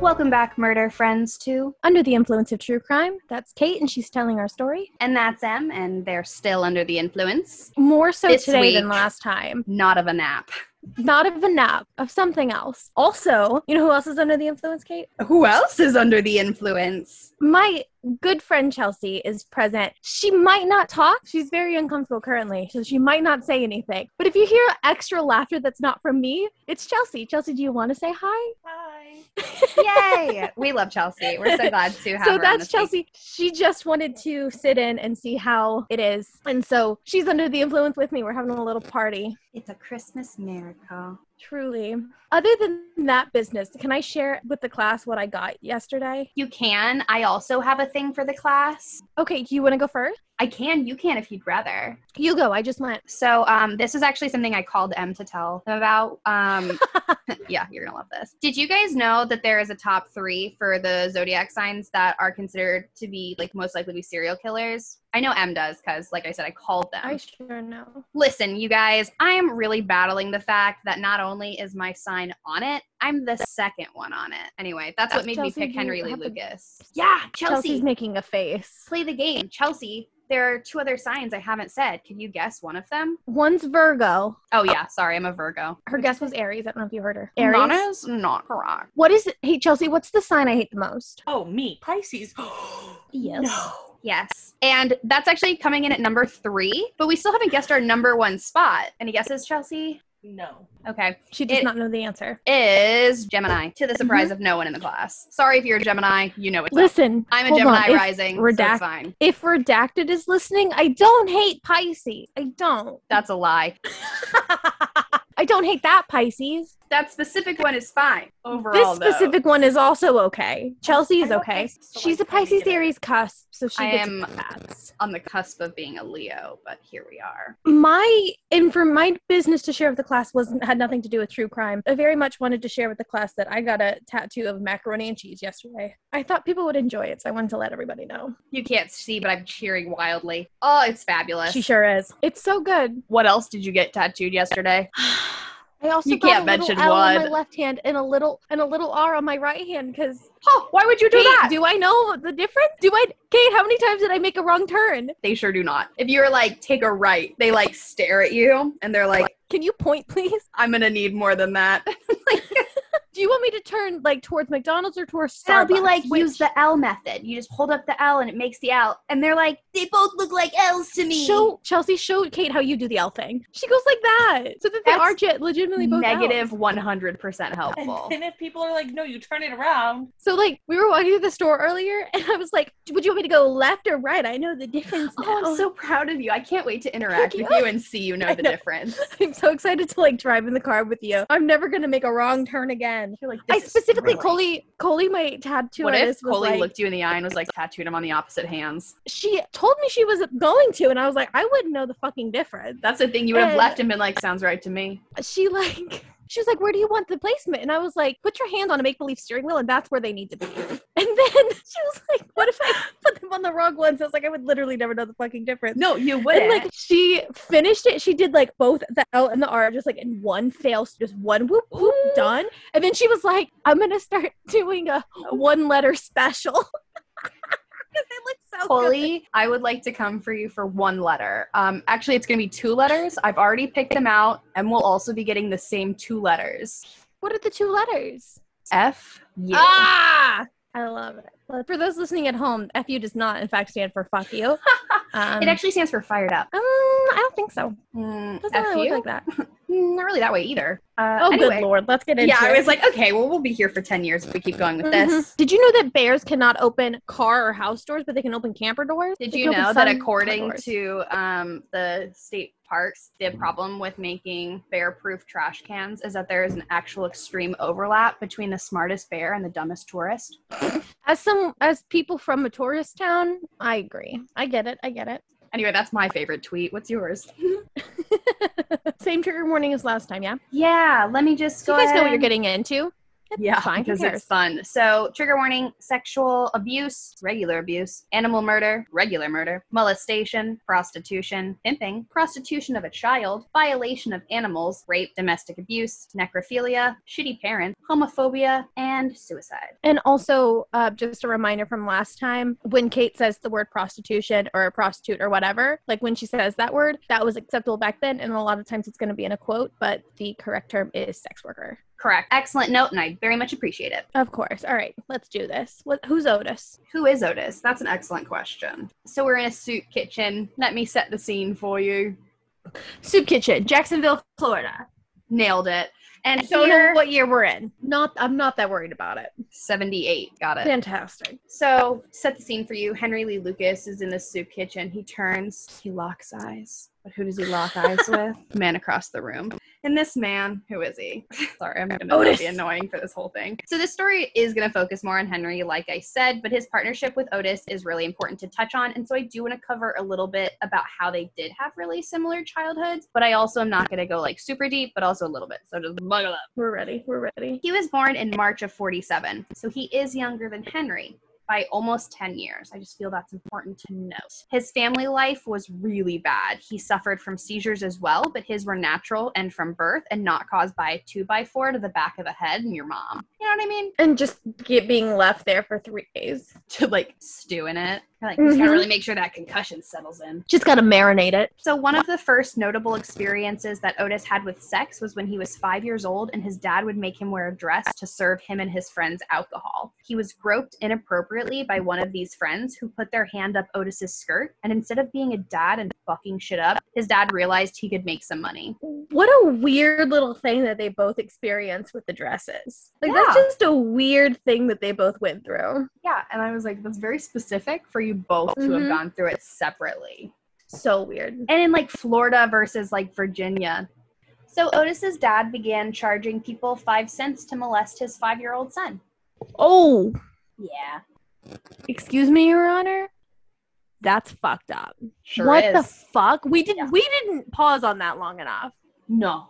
Welcome back, murder friends, to Under the Influence of True Crime. That's Kate, and she's telling our story. And that's Em, and they're still under the influence. More so This today than week. last time. Not of a nap. Not of a nap, of something else. Also, you know who else is under the influence, Kate? Who else is under the influence? My good friend Chelsea is present. She might not talk. She's very uncomfortable currently, so she might not say anything. But if you hear extra laughter that's not from me, it's Chelsea. Chelsea, do you want to say hi? Hi. Yay! We love Chelsea. We're so glad to have her So on that's this Chelsea. week. She just wanted to sit in and see how it is. And so she's under the influence with me. We're having a little party. It's a Christmas miracle. Truly. Other than that business, can I share with the class what I got yesterday? You can. I also have a thing for the class. Okay, you want to go first? I can. You can if you'd rather. You go. I just went. So this is actually something I called Em to tell them about. Yeah, you're gonna love this. Did you guys know that there is a top 3 for the zodiac signs that are considered to be like most likely to be serial killers? I know Em does because, like I said, I called them. I sure know. Listen, you guys, I am really battling the fact that not only is my sign on it, I'm the second one on it. Anyway, that's what made Chelsea, me pick do you Henry Lee have to- Lucas. Yeah, Chelsea's Chelsea. making a face. Play the game. Chelsea, there are 2 other signs I haven't said. Can you guess one of them? One's Virgo. Oh, yeah. Sorry, I'm a Virgo. Her guess was Aries. I don't know if you heard her. Aries. Aries? Not correct. What is it? Hey, Chelsea, what's the sign I hate the most? Oh, me. Pisces. Yes. No. Yes. And that's actually coming in at number 3, but we still haven't guessed our number 1 spot. Any guesses, Chelsea? No. Okay. She does It- not know the answer. Is Gemini, to the surprise of no one in the class. Sorry if you're a Gemini, you know it's up. Listen, I'm a hold Gemini on. If rising, so it's fine. If Redacted is listening, I don't hate Pisces. I don't. That's a lie. I don't hate that Pisces. That specific one is fine. Overall, This specific one is also okay. Chelsea is I don't okay. think so, She's a like, I Pisces get it. Aries cusp, so she I gets am- pass. on the cusp of being a Leo, but here we are. For my business to share with the class had nothing to do with true crime. I very much wanted to share with the class that I got a tattoo of macaroni and cheese yesterday. I thought people would enjoy it, so I wanted to let everybody know. You can't see, but I'm cheering wildly. Oh, it's fabulous. She sure is. It's so good. What else did you get tattooed yesterday? I also You got can't a little mention L on my one. left hand and a little R on my right hand because Oh, why would you do that? do I know the difference? Kate, how many times did I make a wrong turn? They sure do not. If you're like, take a right, they like stare at you and they're like, Can you point, please? I'm gonna need more than that. Do you want me to turn like towards McDonald's or towards Starbucks? I'll be like, Which- use the L method. You just hold up the L and it makes the L. And they're like, they both look like L's to me. Show Kate how you do the L thing. She goes like that, so that they That's are legitimately both negative L's. 100% And helpful. then if people are like, no, you turn it around. So like we were walking through the store earlier, and I was like, "Would you want me to go left or right? I know the difference now." Oh, I'm so proud of you. I can't wait to interact with you and see you know I the know. difference. I'm so excited to like drive in the car with you. I'm never gonna make a wrong turn again. You're like, I this is specifically, thrilling. Coley, my tattoo What if artist, was Coley like, looked you in the eye and was like tattooed him on the opposite hands? she told me she was going to, and I was like, I wouldn't know the fucking difference. That's the thing. You would have And- left and been like, sounds right to me. She was like, where do you want the placement? And I was like, put your hand on a make-believe steering wheel, and that's where they need to be. And then she was like, what if I put them on the wrong ones? I was like, I would literally never know the fucking difference. No, you And wouldn't. like she finished it. She did like both the L and the R just like in one fail, just one whoop whoop done. And then she was like, I'm gonna start doing a 1-letter special. Because they look so good. Coley, I would like to come for you for 1 letter. Actually, it's going to be 2 letters. I've already picked them out, and we'll also be getting the same 2 letters. What are the 2 letters? F, U. Ah! I love it. Well, for those listening at home, FU does not, in fact, stand for fuck you. It actually stands for fired up. I don't think so. Mm, Doesn't really look like that. Not really that way either. Oh, Anyway. good lord. Let's get into Yeah, it. I was like, okay, well, we'll be here for 10 years if we keep going with this. Mhm. Did you know that bears cannot open car or house doors, but they can open camper doors? Did They you can open know that some according car doors. to the state parks, the problem with making bear-proof trash cans is that there is an actual extreme overlap between the smartest bear and the dumbest tourist? As people from a tourist town, I agree. I get it. Anyway, that's my favorite tweet. What's yours? Same trigger warning as last time, yeah? Yeah, let me just So go you guys know what ahead. you're getting into. Yeah, fine. Who because cares? it's fun. So, trigger warning: sexual abuse, regular abuse, animal murder, regular murder, molestation, prostitution, pimping, prostitution of a child, violation of animals, rape, domestic abuse, necrophilia, shitty parents, homophobia, and suicide. And also, just a reminder from last time, when Kate says the word prostitution or prostitute or whatever, like when she says that word, that was acceptable back then, and a lot of times it's going to be in a quote, but the correct term is sex worker. Correct. Excellent note, and I very much appreciate it. Of course. All right, let's do this. Who's Otis? Who is Otis? That's an excellent question. So we're in a soup kitchen. Let me set the scene for you. Soup kitchen, Jacksonville, Florida. Nailed it. And I don't here, know what year we're in. I'm not that worried about it. 78. Got it. Fantastic. So, set the scene for you. Henry Lee Lucas is in the soup kitchen. He turns, he locks eyes. But who does he lock eyes with? The man across the room. And this man, who is he? Sorry, I'm going to be annoying for this whole thing. So this story is going to focus more on Henry, like I said, but his partnership with Otis is really important to touch on. And so I do want to cover a little bit about how they did have really similar childhoods, but I also am not going to go like super deep, but also a little bit. So just buckle up. We're ready. He was born in March of 47, so he is younger than Henry by almost 10 years. I just feel that's important to note. His family life was really bad. He suffered from seizures as well, but his were natural and from birth and not caused by a 2x4 to the back of the head and your mom. You know what I mean? And just being left there for 3 days. To like stew in it. Like, just gotta really make sure that concussion settles in. Just gotta marinate it. So one of the first notable experiences that Otis had with sex was when he was 5 years old and his dad would make him wear a dress to serve him and his friends alcohol. He was groped inappropriately by one of these friends who put their hand up Otis's skirt, and instead of being a dad and fucking shit up, his dad realized he could make some money. What a weird little thing that they both experienced with the dresses. Like, Yeah. that's just a weird thing that they both went through. Yeah, and I was like, that's very specific for you both to have gone through it separately. So weird. And in like Florida versus like Virginia. So Otis's dad began charging people 5 cents to molest his 5-year-old son. Oh, Yeah. excuse me, Your Honor? That's fucked up. Sure what is. the fuck? We didn't pause on that long enough. No.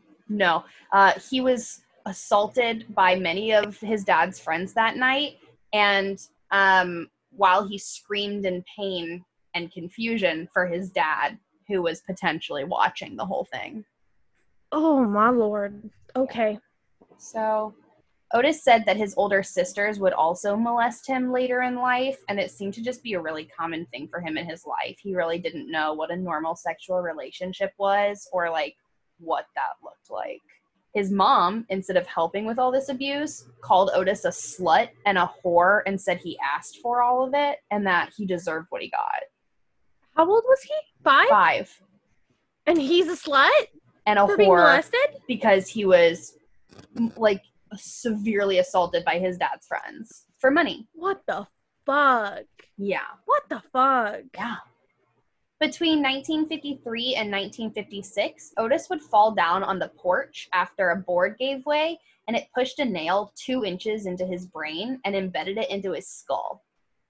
He was assaulted by many of his dad's friends that night. And while he screamed in pain and confusion for his dad, who was potentially watching the whole thing. Oh, my Lord. Okay. So Otis said that his older sisters would also molest him later in life, and it seemed to just be a really common thing for him in his life. He really didn't know what a normal sexual relationship was or, like, what that looked like. His mom, instead of helping with all this abuse, called Otis a slut and a whore and said he asked for all of it and that he deserved what he got. How old was he? 5? 5. And he's a slut? And a For being whore molested? because he was, like, severely assaulted by his dad's friends for money. What the fuck? Yeah. What the fuck? Yeah. Between 1953 and 1956, Otis would fall down on the porch after a board gave way, and it pushed a nail 2 inches into his brain and embedded it into his skull.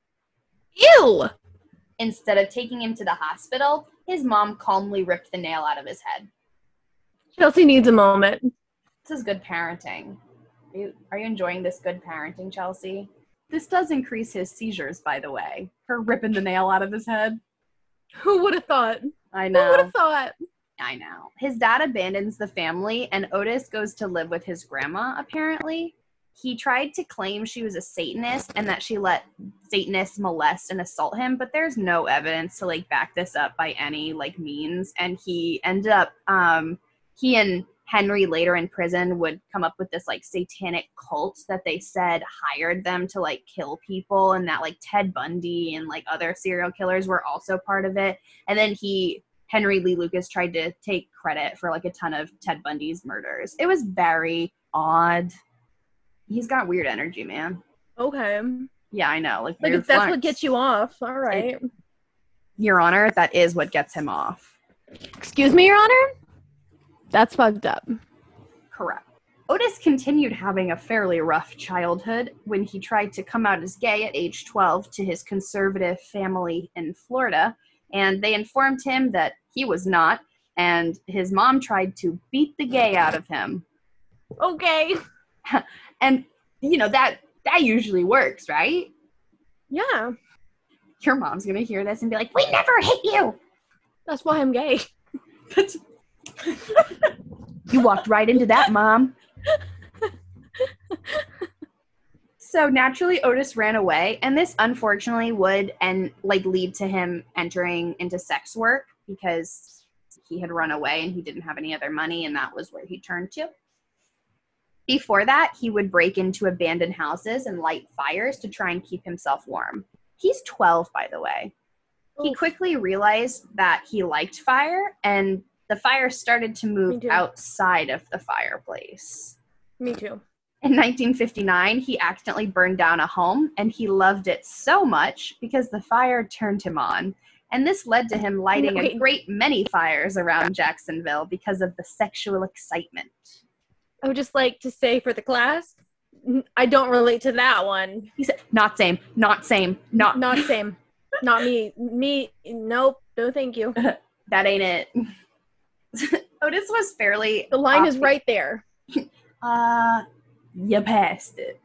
Ew! Instead of taking him to the hospital, his mom calmly ripped the nail out of his head. Chelsea needs a moment. This is good parenting. Are you enjoying this good parenting, Chelsea? This does increase his seizures, by the way. Her ripping the nail out of his head. Who would have thought? I Who would know. have thought? I know. His dad abandons the family, and Otis goes to live with his grandma, apparently. He tried to claim she was a Satanist and that she let Satanists molest and assault him, but there's no evidence to, like, back this up by any, like, means. And he ended up, he and Henry later in prison would come up with this, like, satanic cult that they said hired them to, like, kill people, and that, like, Ted Bundy and, like, other serial killers were also part of it. And then Henry Lee Lucas tried to take credit for, like, a ton of Ted Bundy's murders. It was very odd. He's got weird energy, man. Okay. Yeah, I know. Like if that's what gets you off, all right. Your Honor, that is what gets him off. Excuse me, Your Honor? That's fucked up. Correct. Otis continued having a fairly rough childhood when he tried to come out as gay at age 12 to his conservative family in Florida, and they informed him that he was not, and his mom tried to beat the gay out of him. Okay. And, that usually works, right? Yeah. Your mom's going to hear this and be like, we never hit you. That's why I'm gay. You walked right into that, Mom. So naturally, Otis ran away, and this unfortunately would lead to him entering into sex work because he had run away and he didn't have any other money, and that was where he turned to. Before that, he would break into abandoned houses and light fires to try and keep himself warm. He's 12, by the way. He quickly realized that he liked fire, and the fire started to move outside of the fireplace. Me too. In 1959, he accidentally burned down a home, and he loved it so much because the fire turned him on. And this led to him lighting a great many fires around Jacksonville because of the sexual excitement. I would just like to say for the class, I don't relate to that one. He said, not same. Not same. Not me. Me, nope. No, thank you. That ain't it. Otis was fairly... The line is right there. You passed it.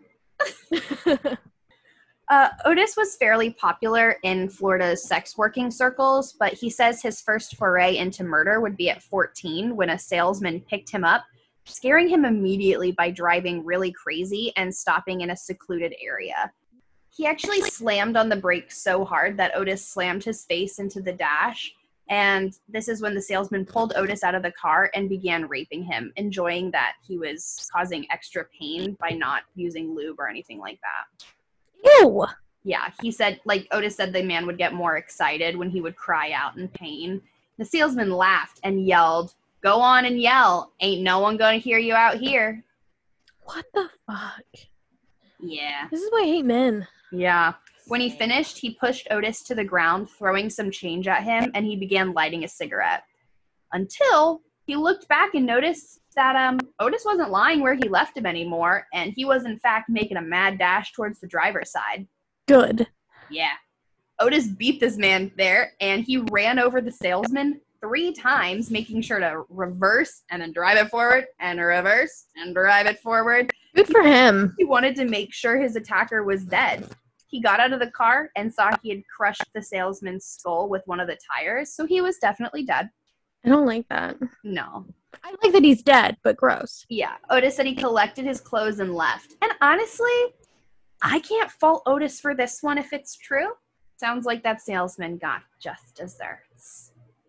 Otis was fairly popular in Florida's sex working circles, but he says his first foray into murder would be at 14 when a salesman picked him up, scaring him immediately by driving really crazy and stopping in a secluded area. He actually slammed on the brakes so hard that Otis slammed his face into the dash, and this is when the salesman pulled Otis out of the car and began raping him, enjoying that he was causing extra pain by not using lube or anything like that. Ew! Yeah, he said, Otis said the man would get more excited when he would cry out in pain. The salesman laughed and yelled, "Go on and yell. Ain't no one gonna hear you out here." What the fuck? Yeah. This is why I hate men. Yeah. When he finished, he pushed Otis to the ground, throwing some change at him, and he began lighting a cigarette. Until he looked back and noticed that Otis wasn't lying where he left him anymore, and he was, in fact, making a mad dash towards the driver's side. Good. Yeah. Otis beat this man there, and he ran over the salesman 3 times, making sure to reverse and then drive it forward and reverse and drive it forward. Good for him. He wanted to make sure his attacker was dead. He got out of the car and saw he had crushed the salesman's skull with one of the tires, so he was definitely dead. I don't like that. No. I like that he's dead, but gross. Yeah. Otis said he collected his clothes and left. And honestly, I can't fault Otis for this one if it's true. Sounds like that salesman got just desserts.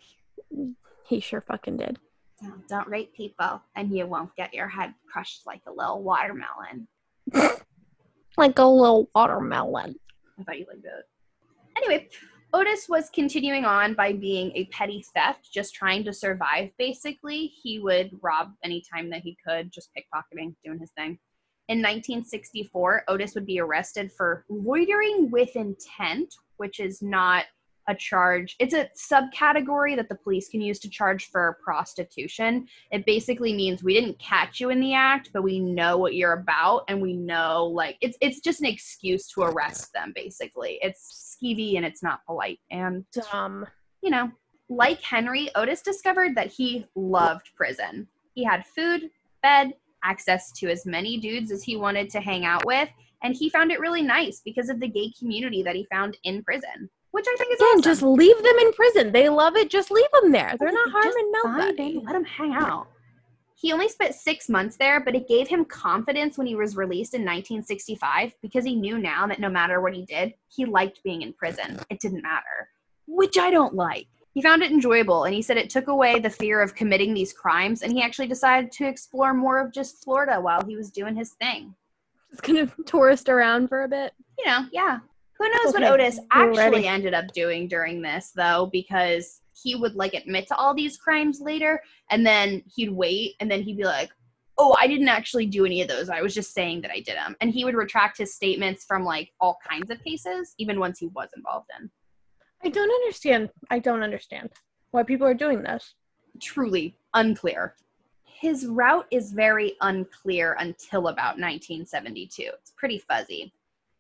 He sure fucking did. Don't rape people, and you won't get your head crushed like a little watermelon. Like a little watermelon. I thought you liked that. Anyway, Otis was continuing on by being a petty theft, just trying to survive, basically. He would rob any time that he could, just pickpocketing, doing his thing. In 1964, Otis would be arrested for loitering with intent, which is not a charge. It's a subcategory that the police can use to charge for prostitution. It basically means we didn't catch you in the act, but we know what you're about, and we know, it's just an excuse to arrest them, basically. It's skeevy and it's not polite. And, dumb. Like Henry, Otis discovered that he loved prison. He had food, bed, access to as many dudes as he wanted to hang out with, and he found it really nice because of the gay community that he found in prison. Which I think is awesome. Just leave them in prison. They love it. Just leave them there. They're not harming nobody. Let them hang out. He only spent 6 months there, but it gave him confidence when he was released in 1965 because he knew now that no matter what he did, he liked being in prison. It didn't matter, which I don't like. He found it enjoyable, and he said it took away the fear of committing these crimes, and he actually decided to explore more of just Florida while he was doing his thing. Just gonna tourist around for a bit. Yeah. Who knows what Otis actually ended up doing during this, though, because he would, admit to all these crimes later, and then he'd wait, and then he'd be like, oh, I didn't actually do any of those. I was just saying that I did them. And he would retract his statements from, all kinds of cases, even ones he was involved in. I don't understand why people are doing this. Truly unclear. His route is very unclear until about 1972. It's pretty fuzzy.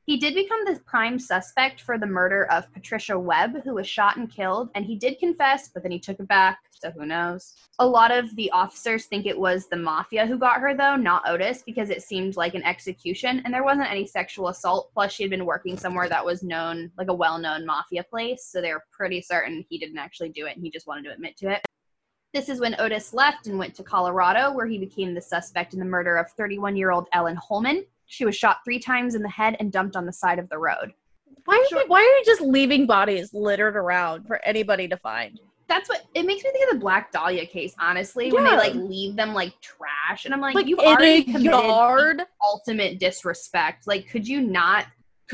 He did become the prime suspect for the murder of Patricia Webb, who was shot and killed, and he did confess, but then he took it back, so who knows. A lot of the officers think it was the mafia who got her, though, not Otis, because it seemed like an execution, and there wasn't any sexual assault, plus she had been working somewhere that was known, like a well-known mafia place, so they were pretty certain he didn't actually do it, and he just wanted to admit to it. This is when Otis left and went to Colorado, where he became the suspect in the murder of 31-year-old Ellen Holman. She was shot 3 times in the head and dumped on the side of the road. Why are you just leaving bodies littered around for anybody to find? That's what it makes me think of the Black Dahlia case, honestly, when they like leave them like trash, and I'm like you've already committed ultimate disrespect. Like, could you not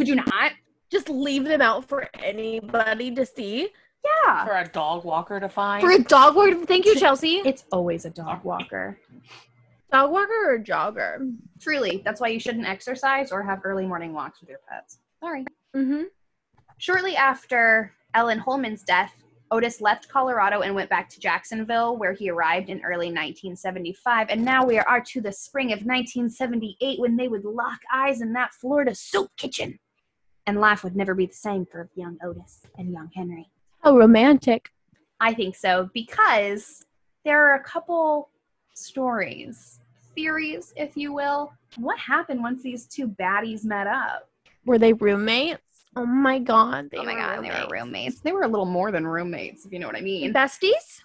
just leave them out for anybody to see? Yeah, For a dog walker to find. For a dog walker, thank you, Chelsea. it's always a dog walker. Dog walker or jogger? Truly, that's why you shouldn't exercise or have early morning walks with your pets. Sorry. Mm-hmm. Shortly after Ellen Holman's death, Otis left Colorado and went back to Jacksonville, where he arrived in early 1975. And now we are to the spring of 1978, when they would lock eyes in that Florida soup kitchen. And life would never be the same for young Otis and young Henry. How romantic. I think so, because there are a couple stories, theories, if you will. What happened once these two baddies met up? Were they roommates? Oh my god. They were roommates. They were a little more than roommates, if you know what I mean. Besties?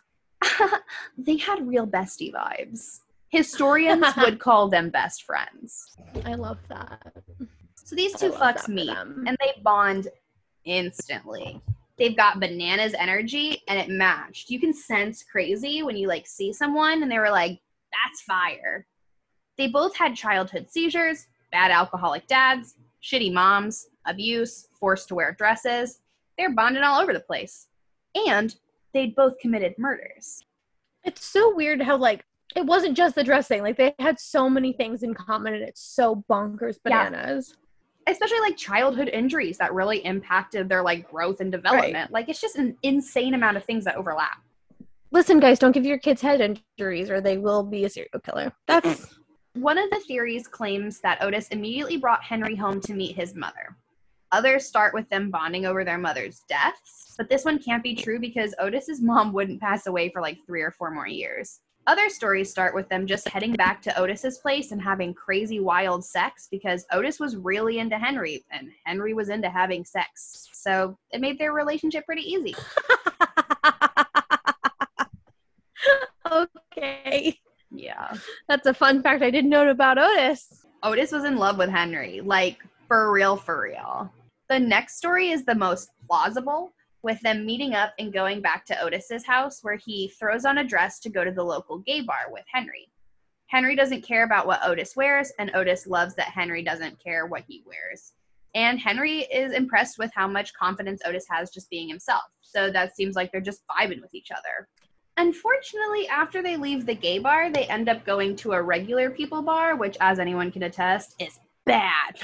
They had real bestie vibes. Historians would call them best friends. I love that. So these two fucks meet, and they bond instantly. They've got bananas energy, and it matched. You can sense crazy when you, like, see someone, and they were like, that's fire. They both had childhood seizures, bad alcoholic dads, shitty moms, abuse, forced to wear dresses. They're bonded all over the place. And they'd both committed murders. It's so weird how, like, it wasn't just the dress thing. Like, they had so many things in common, and it's so bonkers bananas. Yeah. Especially, like, childhood injuries that really impacted their, like, growth and development. Right. Like, it's just an insane amount of things that overlap. Listen, guys, don't give your kids head injuries or they will be a serial killer. That's... One of the theories claims that Otis immediately brought Henry home to meet his mother. Others start with them bonding over their mother's deaths, but this one can't be true because Otis's mom wouldn't pass away for like 3 or 4 more years. Other stories start with them just heading back to Otis's place and having crazy wild sex because Otis was really into Henry and Henry was into having sex. So it made their relationship pretty easy. Okay. Yeah. That's a fun fact I didn't know about Otis. Otis was in love with Henry, like for real, for real. The next story is the most plausible, with them meeting up and going back to Otis's house where he throws on a dress to go to the local gay bar with Henry. Henry doesn't care about what Otis wears, and Otis loves that Henry doesn't care what he wears. And Henry is impressed with how much confidence Otis has just being himself. So that seems like they're just vibing with each other. Unfortunately, after they leave the gay bar, they end up going to a regular people bar, which, as anyone can attest, is bad.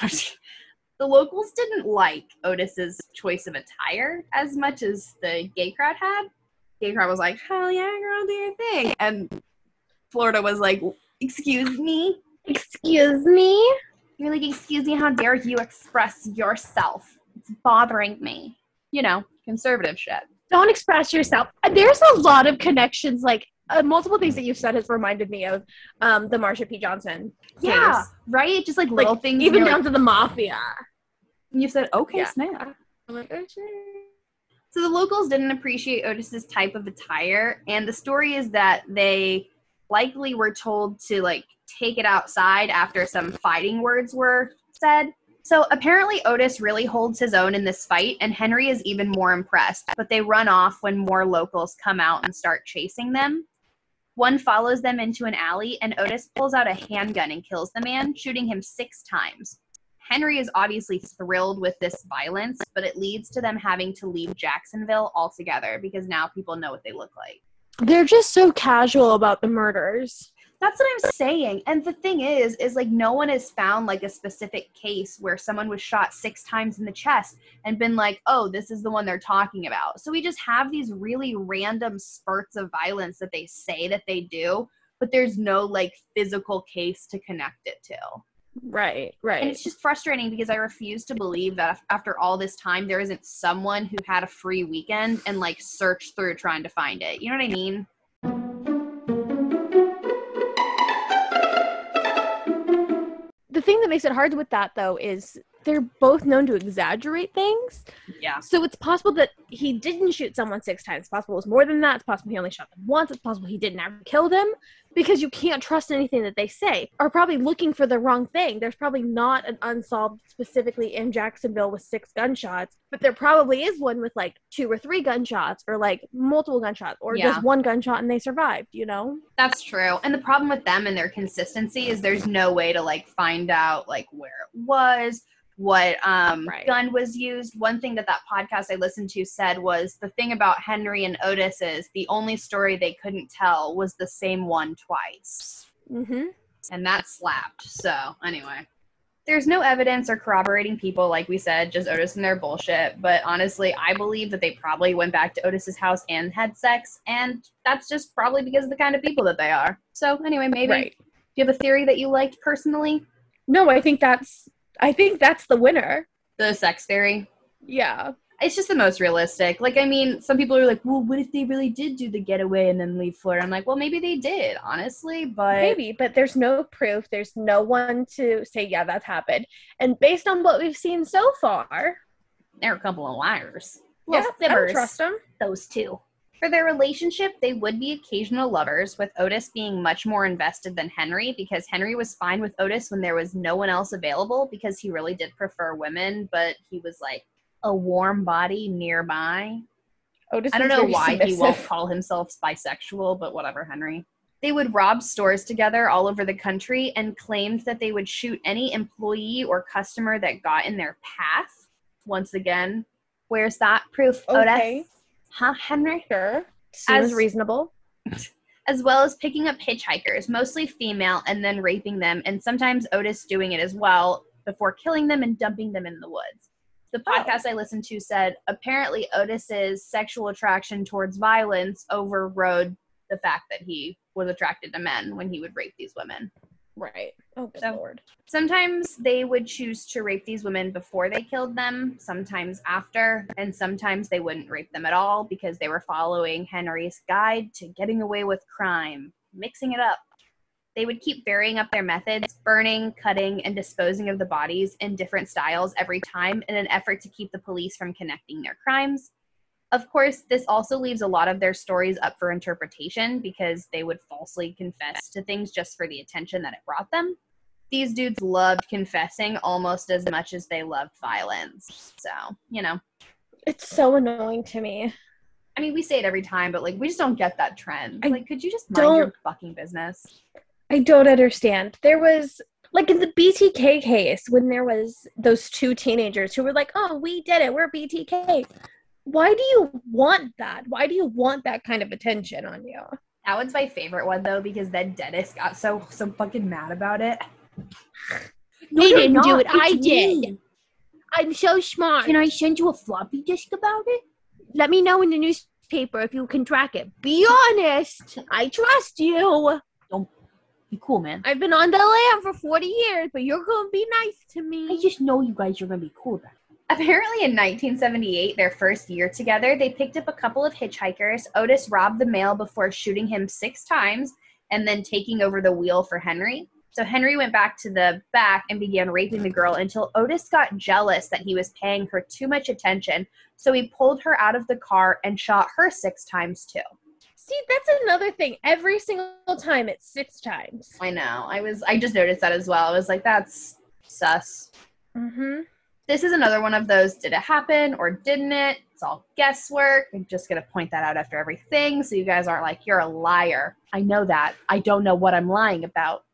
The locals didn't like Otis's choice of attire as much as the gay crowd had. Gay crowd was like, hell yeah, girl, do your thing. And Florida was like, excuse me? Excuse me? You're like, excuse me, how dare you express yourself? It's bothering me. You know, conservative shit. Don't express yourself. There's a lot of connections, like multiple things that you've said has reminded me of the Marsha P. Johnson case. Yeah, right? Just like little things. Even down to the mafia. And you said, okay, Yeah. snap. I'm like, oh, shit. So the locals didn't appreciate Otis's type of attire, and the story is that they likely were told to like take it outside after some fighting words were said. So apparently Otis really holds his own in this fight, and Henry is even more impressed, but they run off when more locals come out and start chasing them. One follows them into an alley, and Otis pulls out a handgun and kills the man, shooting him 6 times. Henry is obviously thrilled with this violence, but it leads to them having to leave Jacksonville altogether because now people know what they look like. They're just so casual about the murders. That's what I'm saying. And the thing is like no one has found like a specific case where someone was shot 6 times in the chest and been like, oh, this is the one they're talking about. So we just have these really random spurts of violence that they say that they do, but there's no like physical case to connect it to. Right. And it's just frustrating because I refuse to believe that after all this time, there isn't someone who had a free weekend and like searched through trying to find it. You know what I mean? The thing that makes it hard with that, though, is they're both known to exaggerate things. Yeah. So it's possible that he didn't shoot someone 6 times. It's possible it was more than that. It's possible he only shot them once. It's possible he didn't ever kill them, because you can't trust anything that they say. Are probably looking for the wrong thing. There's probably not an unsolved specifically in Jacksonville with 6 gunshots, but there probably is one with like 2 or 3 gunshots, or like multiple gunshots, or just 1 gunshot and they survived, you know? That's true. And the problem with them and their consistency is there's no way to like find out like where it was, what gun was used. One thing that podcast I listened to said was the thing about Henry and Otis is the only story they couldn't tell was the same one twice. Mm-hmm. And that slapped. So anyway, there's no evidence or corroborating people, like we said, just Otis and their bullshit. But honestly, I believe that they probably went back to Otis's house and had sex, and that's just probably because of the kind of people that they are. So anyway, maybe Right. do you have a theory that you liked personally? No, I think that's the winner. The sex theory? Yeah. It's just the most realistic. Like, I mean, some people are like, well, what if they really did do the getaway and then leave Florida? I'm like, well, maybe they did, honestly, but... Maybe, but there's no proof. There's no one to say, yeah, that happened. And based on what we've seen so far... They're a couple of liars. Yeah, Well, I don't fibbers, trust them. those two. For their relationship, they would be occasional lovers, with Otis being much more invested than Henry, because Henry was fine with Otis when there was no one else available, because he really did prefer women, but he was like a warm body nearby. Otis I don't is know very why he submissive. won't call himself bisexual, but whatever, Henry. They would rob stores together all over the country and claimed that they would shoot any employee or customer that got in their path. Once again, where's that proof, Okay. Otis? Huh, Henry? Sure. Seems reasonable. As well as picking up hitchhikers, mostly female, and then raping them, and sometimes Otis doing it as well before killing them and dumping them in the woods. The podcast I listened to said apparently Otis's sexual attraction towards violence overrode the fact that he was attracted to men when he would rape these women. Right. Oh, good So- Lord. Sometimes they would choose to rape these women before they killed them, sometimes after, and sometimes they wouldn't rape them at all because they were following Henry's guide to getting away with crime, mixing it up. They would keep varying up their methods, burning, cutting, and disposing of the bodies in different styles every time in an effort to keep the police from connecting their crimes. Of course, this also leaves a lot of their stories up for interpretation because they would falsely confess to things just for the attention that it brought them. These dudes loved confessing almost as much as they loved violence. So, you know. It's so annoying to me. I mean, we say it every time, but, like, we just don't get that trend. I Like, could you just mind your don't- fucking business? I don't understand. There was, like, in the BTK case, when there was those 2 teenagers who were like, oh, we did it, we're BTK. Why do you want that? Why do you want that kind of attention on you? That one's my favorite one, though, because then Dennis got so fucking mad about it. They you're didn't do not. it. I It's did. me. I'm so smart. Can I send you a floppy disk about it? Let me know in the newspaper if you can track it. Be honest. I trust you. Be cool, man. I've been on the land for 40 years, but you're going to be nice to me. just know you guys are going to be cool then. Apparently in 1978, their first year together, they picked up a couple of hitchhikers. Otis robbed the male before shooting him 6 times and then taking over the wheel for Henry. So Henry went back to the back and began raping the girl until Otis got jealous that he was paying her too much attention. So he pulled her out of the car and shot her 6 times too. See, that's another thing. Every single time, it's 6 times. I know. I just noticed that as well. I was like, that's sus. Mm-hmm. This is another one of those, did it happen or didn't it? It's all guesswork. I'm just going to point that out after everything so you guys aren't like, you're a liar. I know that. I don't know what I'm lying about.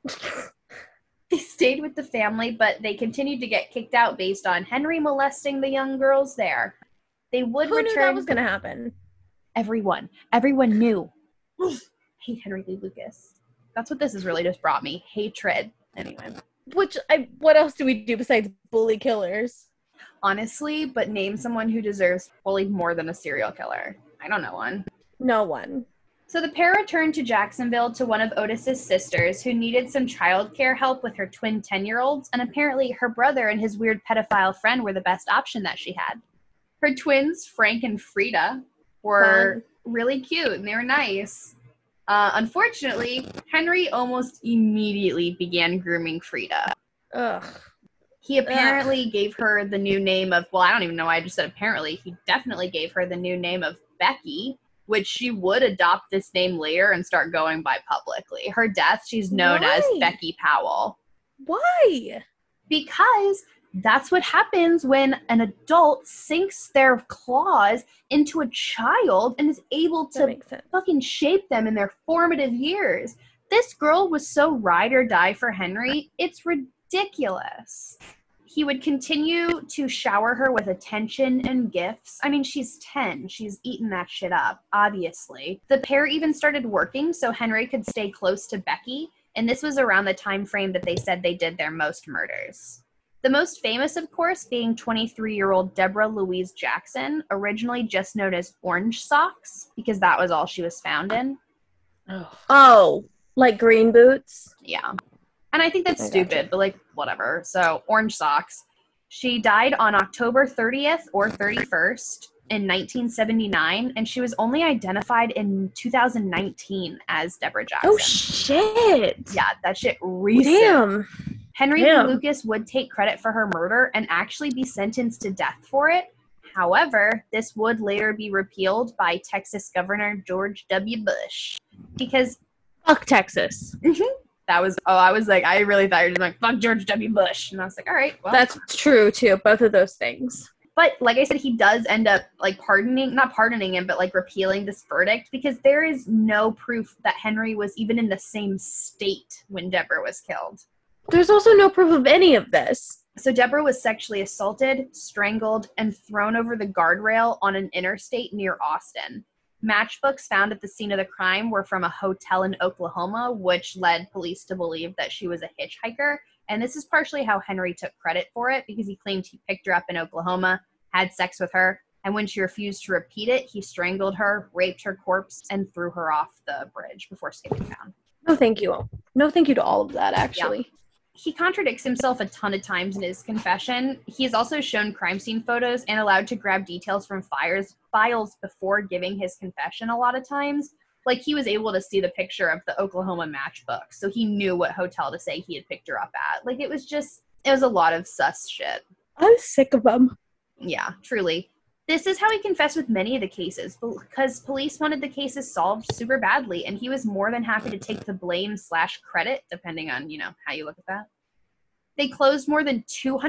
They stayed with the family, but they continued to get kicked out based on Henry molesting the young girls there. They would Who return. knew that was going to happen? Everyone. Everyone knew. Hate Henry Lee Lucas. That's what this has really just brought me. Hatred. Anyway. What else do we do besides bully killers? Honestly, but name someone who deserves bullied more than a serial killer. I don't know one. No one. So the pair returned to Jacksonville to one of Otis's sisters who needed some childcare help with her twin 10-year-olds, and apparently her brother and his weird pedophile friend were the best option that she had. Her twins, Frank and Frida, were really cute and they were nice. Unfortunately, Henry almost immediately began grooming Frida. Ugh. He apparently gave her the new name of, well, I don't even know why I just said apparently. He definitely gave her the new name of Becky, which she would adopt this name later and start going by publicly. Her death, she's known as Becky Powell. Why? Because that's what happens when an adult sinks their claws into a child and is able to fucking shape them in their formative years. This girl was so ride or die for Henry, it's ridiculous. He would continue to shower her with attention and gifts. I mean, she's 10. She's eaten that shit up, obviously. The pair even started working so Henry could stay close to Becky, and this was around the time frame that they said they did their most murders. The most famous, of course, being 23-year-old Deborah Louise Jackson, originally just known as Orange Socks, because that was all she was found in. Oh, like green boots? Yeah. And I think that's stupid, but like, whatever. So, Orange Socks. She died on October 30th or 31st in 1979, and she was only identified in 2019 as Deborah Jackson. Oh, shit. Yeah, that shit recent. Damn. Henry B. Lucas would take credit for her murder and actually be sentenced to death for it. However, this would later be repealed by Texas Governor George W. Bush. Because... Fuck Texas. That was, I was like, I really thought you were just like, fuck George W. Bush. And I was like, all right, well. That's true, too. Both of those things. But like I said, he does end up like not pardoning him, but like repealing this verdict because there is no proof that Henry was even in the same state when Deborah was killed. There's also no proof of any of this. So Deborah was sexually assaulted, strangled, and thrown over the guardrail on an interstate near Austin. Matchbooks found at the scene of the crime were from a hotel in Oklahoma, which led police to believe that she was a hitchhiker. And this is partially how Henry took credit for it, because he claimed he picked her up in Oklahoma, had sex with her, and when she refused to repeat it, he strangled her, raped her corpse, and threw her off the bridge before skipping town. No, thank you. No, thank you to all of that, actually. Yeah. He contradicts himself a ton of times in his confession. He is also shown crime scene photos and allowed to grab details from files before giving his confession a lot of times. Like, he was able to see the picture of the Oklahoma matchbook, so he knew what hotel to say he had picked her up at. Like, it was a lot of sus shit. I'm sick of them. Yeah, truly. This is how he confessed with many of the cases, because police wanted the cases solved super badly, and he was more than happy to take the blame / credit, depending on, how you look at that. They closed more than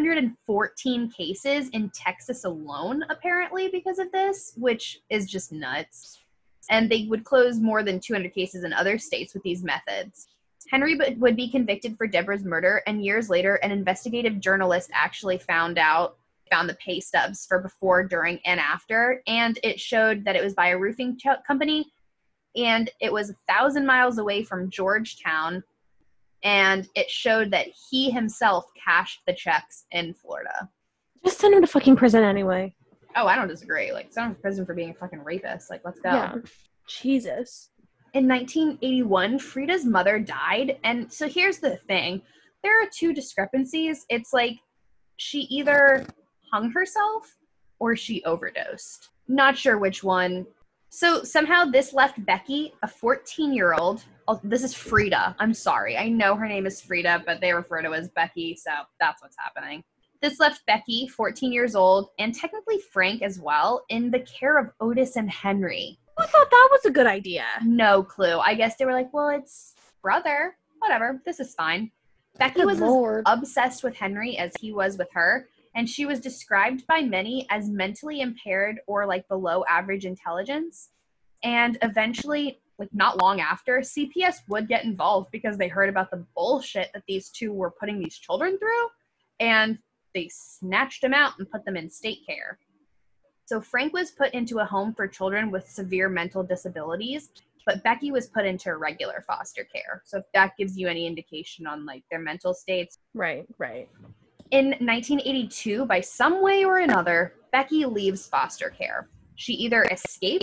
214 cases in Texas alone, apparently, because of this, which is just nuts. And they would close more than 200 cases in other states with these methods. Henry would be convicted for Deborah's murder, and years later, an investigative journalist actually found the pay stubs for before, during, and after, and it showed that it was by a roofing company, and it was 1,000 miles away from Georgetown, and it showed that he himself cashed the checks in Florida. Just send him to fucking prison anyway. Oh, I don't disagree. Like, send him to prison for being a fucking rapist. Like, let's go. Yeah. Jesus. In 1981, Frida's mother died, and so here's the thing. There are two discrepancies. It's like, she either hung herself or she overdosed. Not sure which one. So somehow this left Becky, a 14-year-old. This is Frida. I'm sorry. I know her name is Frida, but they refer to her as Becky, so that's what's happening. This left Becky, 14 years old, and technically Frank as well, in the care of Otis and Henry. Who thought that was a good idea? No clue. I guess they were like, well, it's brother. Whatever. This is fine. Becky was as obsessed with Henry as he was with her. And she was described by many as mentally impaired or like below average intelligence. And eventually, like not long after, CPS would get involved because they heard about the bullshit that these two were putting these children through. And they snatched them out and put them in state care. So Frank was put into a home for children with severe mental disabilities, but Becky was put into regular foster care. So if that gives you any indication on like their mental states. Right. In 1982, by some way or another, Becky leaves foster care. She either escaped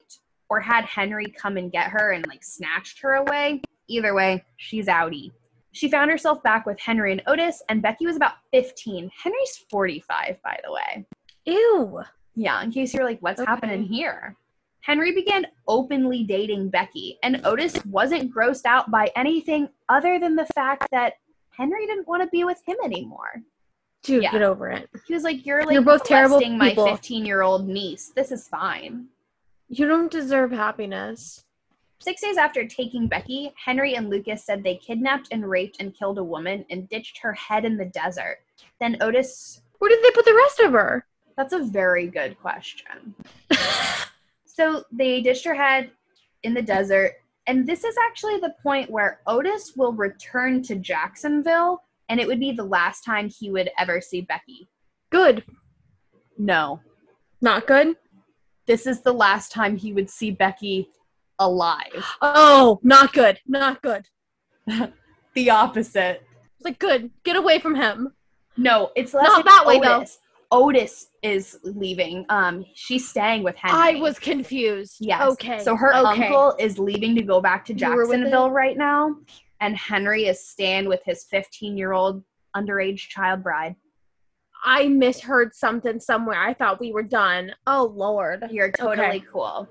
or had Henry come and get her and like snatched her away. Either way, she's outie. She found herself back with Henry and Otis, and Becky was about 15. Henry's 45, by the way. Ew. Yeah, in case you're like, what's Okay. happening here? Henry began openly dating Becky, and Otis wasn't grossed out by anything other than the fact that Henry didn't want to be with him anymore. Dude, Yeah. get over it. He was like, you're like You're both terrible molesting my people. 15-year-old niece. This is fine. You don't deserve happiness. 6 days after taking Becky, Henry and Lucas said they kidnapped and raped and killed a woman and ditched her head in the desert. Then Otis... Where did they put the rest of her? That's a very good question. So they ditched her head in the desert, and this is actually the point where Otis will return to Jacksonville, and it would be the last time he would ever see Becky. Good. No. Not good? This is the last time he would see Becky alive. Oh, not good. Not good. The opposite. It's like, good. Get away from him. No, it's less Not like that way, though. Otis is leaving. She's staying with Henry. I was confused. Yes. Okay. So her Okay. uncle is leaving to go back to You were with Jacksonville right now, and Henry is staying with his 15-year-old underage child bride. I misheard something somewhere. I thought we were done. Oh, Lord. You're totally Okay. cool.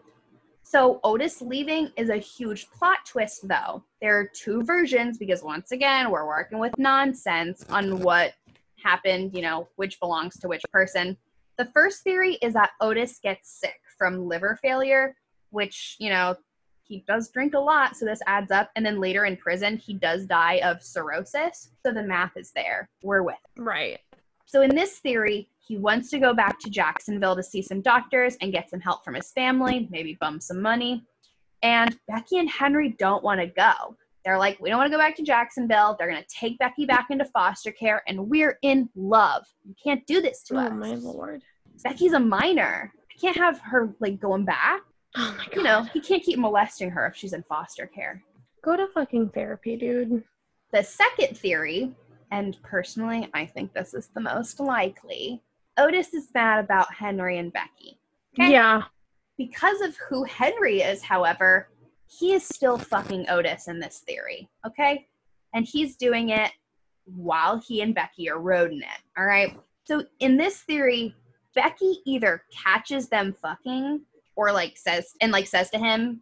So Otis leaving is a huge plot twist, though. There are two versions because, once again, we're working with nonsense on what happened, you know, which belongs to which person. The first theory is that Otis gets sick from liver failure, which, you know, he does drink a lot, so this adds up. And then later in prison, he does die of cirrhosis. So the math is there. We're with it. Right. So in this theory, he wants to go back to Jacksonville to see some doctors and get some help from his family, maybe bum some money. And Becky and Henry don't want to go. They're like, we don't want to go back to Jacksonville. They're going to take Becky back into foster care, and we're in love. You can't do this to us. Oh, my Lord. Becky's a minor. I can't have her, like, going back. Oh, my God. You know, he can't keep molesting her if she's in foster care. Go to fucking therapy, dude. The second theory, and personally, I think this is the most likely, Otis is mad about Henry and Becky. Okay? Yeah. Because of who Henry is, however, he is still fucking Otis in this theory, okay? And he's doing it while he and Becky are roading it, all right? So in this theory, Becky either catches them fucking or says to him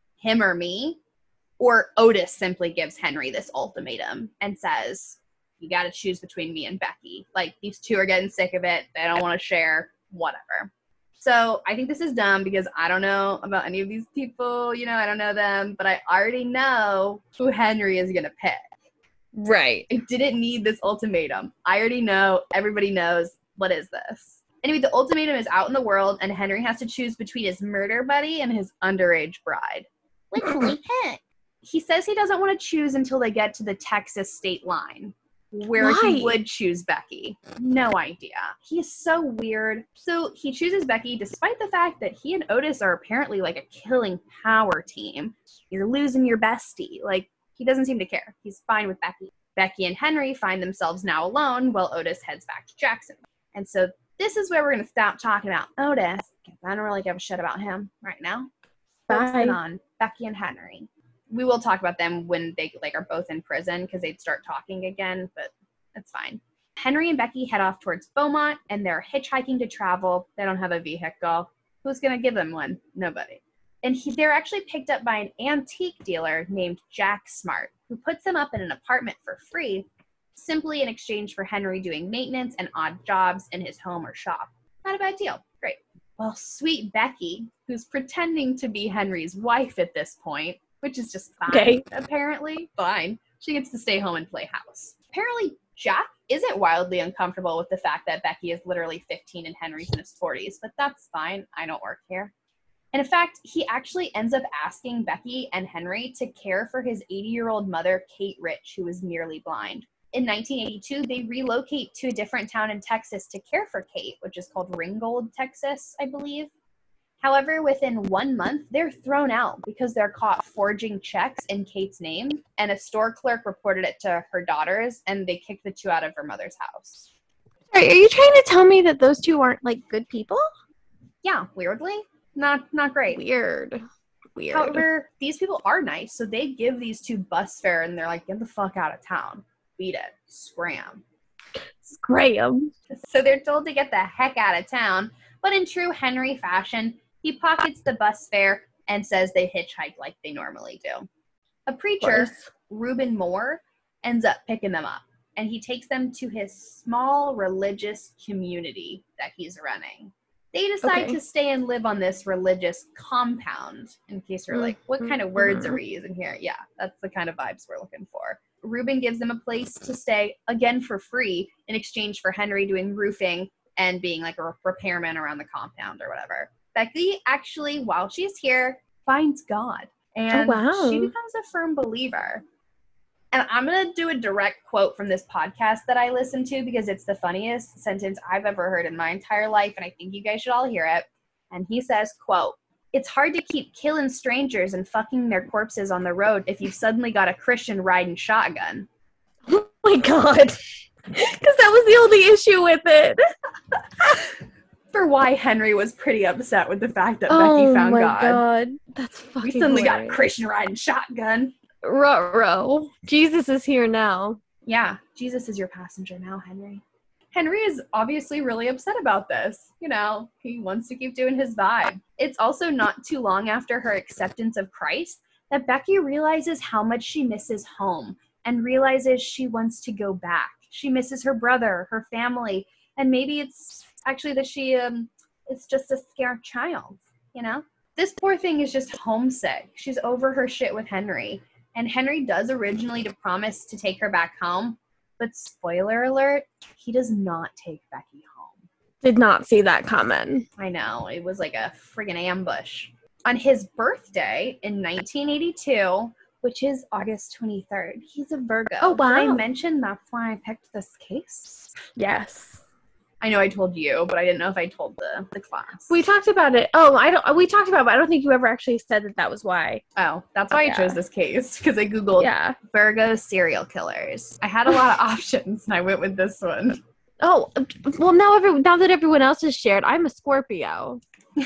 or me, or Otis simply gives Henry this ultimatum and says, you got to choose between me and Becky. Like, these two are getting sick of it. They don't want to share, whatever. So I think this is dumb because I don't know about any of these people. You know, I don't know them, but I already know who Henry is going to pick. Right. I didn't need this ultimatum. I already know. Everybody knows. What is this? Anyway, the ultimatum is out in the world, and Henry has to choose between his murder buddy and his underage bride. Which will he pick? He says he doesn't want to choose until they get to the Texas state line, where Why? he would choose Becky. No idea. He is so weird. So he chooses Becky despite the fact that he and Otis are apparently like a killing power team. You're losing your bestie. Like, he doesn't seem to care. He's fine with Becky. Becky and Henry find themselves now alone while Otis heads back to Jacksonville. And so this is where we're going to stop talking about Otis, because I don't really give a shit about him right now. Focusing on Becky and Henry. We will talk about them when they are both in prison because they'd start talking again, but that's fine. Henry and Becky head off towards Beaumont, and they're hitchhiking to travel. They don't have a vehicle. Who's going to give them one? Nobody. And they're actually picked up by an antique dealer named Jack Smart, who puts them up in an apartment for free, simply in exchange for Henry doing maintenance and odd jobs in his home or shop. Not a bad deal. Great. Well, sweet Becky, who's pretending to be Henry's wife at this point, which is just fine, apparently. Fine. She gets to stay home and play house. Apparently, Jack isn't wildly uncomfortable with the fact that Becky is literally 15 and Henry's in his 40s, but that's fine. I don't work here. And in fact, he actually ends up asking Becky and Henry to care for his 80-year-old mother, Kate Rich, who was nearly blind. In 1982, they relocate to a different town in Texas to care for Kate, which is called Ringgold, Texas, I believe. However, within 1 month, they're thrown out because they're caught forging checks in Kate's name, and a store clerk reported it to her daughters, and they kicked the two out of her mother's house. Sorry, are you trying to tell me that those two aren't, good people? Yeah, weirdly. Not great. Weird. weird. However, these people are nice, so they give these two bus fare, and they're like, get the fuck out of town. Beat it. Scram. Graham. So they're told to get the heck out of town, but in true Henry fashion, he pockets the bus fare and says they hitchhike like they normally do. A preacher, Reuben Moore, ends up picking them up, and he takes them to his small religious community that he's running. They decide to stay and live on this religious compound, in case you're like, what kind of words are we using here? Yeah, that's the kind of vibes we're looking for. Reuben gives them a place to stay, again for free, in exchange for Henry doing roofing and being like a repairman around the compound or whatever. Becky actually, while she's here, finds God. And she becomes a firm believer. And I'm going to do a direct quote from this podcast that I listened to because it's the funniest sentence I've ever heard in my entire life, and I think you guys should all hear it. And he says, quote, "It's hard to keep killing strangers and fucking their corpses on the road if you've suddenly got a Christian riding shotgun." Oh my God. Because that was the only issue with it. For why Henry was pretty upset with the fact that Becky found God. Oh my God. That's fucking We suddenly hilarious. got a Christian riding shotgun. Ruh-roh. Jesus is here now. Yeah, Jesus is your passenger now, Henry. Henry is obviously really upset about this. You know, he wants to keep doing his vibe. It's also not too long after her acceptance of Christ that Becky realizes how much she misses home and realizes she wants to go back. She misses her brother, her family, and maybe it's actually that she it's just a scared child, you know? This poor thing is just homesick. She's over her shit with Henry. And Henry does originally promise to take her back home, but spoiler alert, he does not take Becky home. Did not see that comment. I know, it was like a friggin' ambush. On his birthday in 1982, which is August 23rd, he's a Virgo. Oh, wow. Did I mention that's why I picked this case? Yes. I know I told you, but I didn't know if I told the class. We talked about it. Oh, we talked about it, but I don't think you ever actually said that was why. Oh, that's why I chose this case, because I Googled Virgo serial killers. I had a lot of options, and I went with this one. Oh, well, now that everyone else has shared, I'm a Scorpio.